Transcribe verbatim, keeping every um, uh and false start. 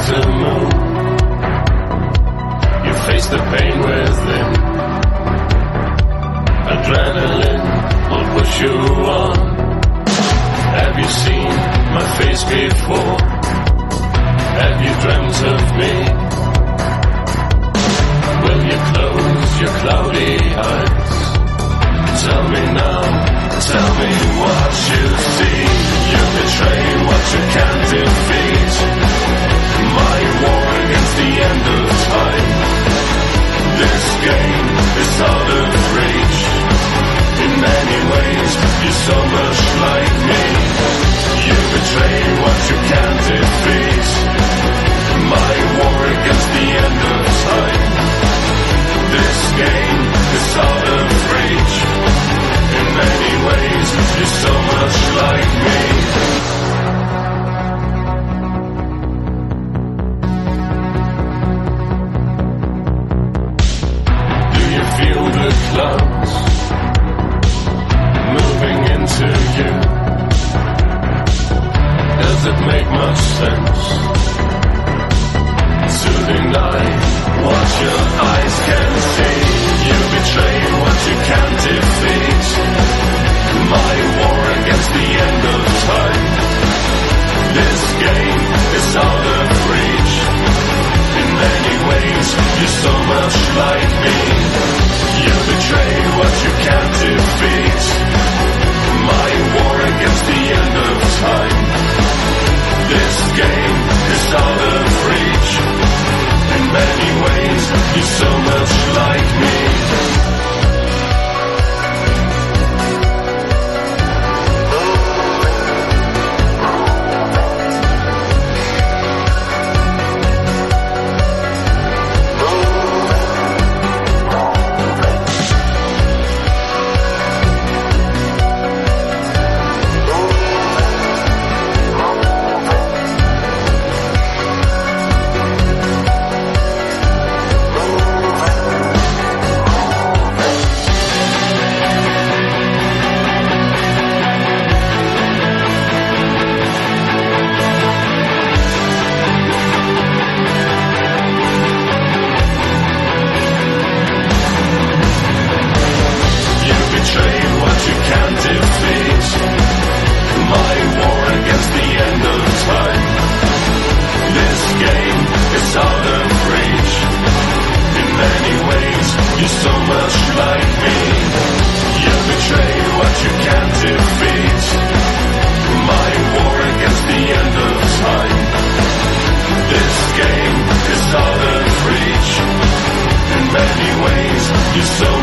to move. You face the pain within. Adrenaline will push you on. Have you seen my face before? Have you dreamt of me? Will you close your cloudy eyes? Tell me now, tell me what you see. You betray what you can't defeat. My war against the end of time. This game is out of reach. In many ways, you're so much like me. You betray what you can't defeat. My war against the end of time. This game is out of reach. In many ways, you're so much like me. Do you feel the clouds moving into you? Does it make much sense to deny what your eyes can see? You betray what you can't defeat. My war against the end of time. This game is out of reach. In many ways, you're so much like me. You betray what you can't defeat. My war against the end of time. This game is out of reach. In many ways, you're so much like me. You're so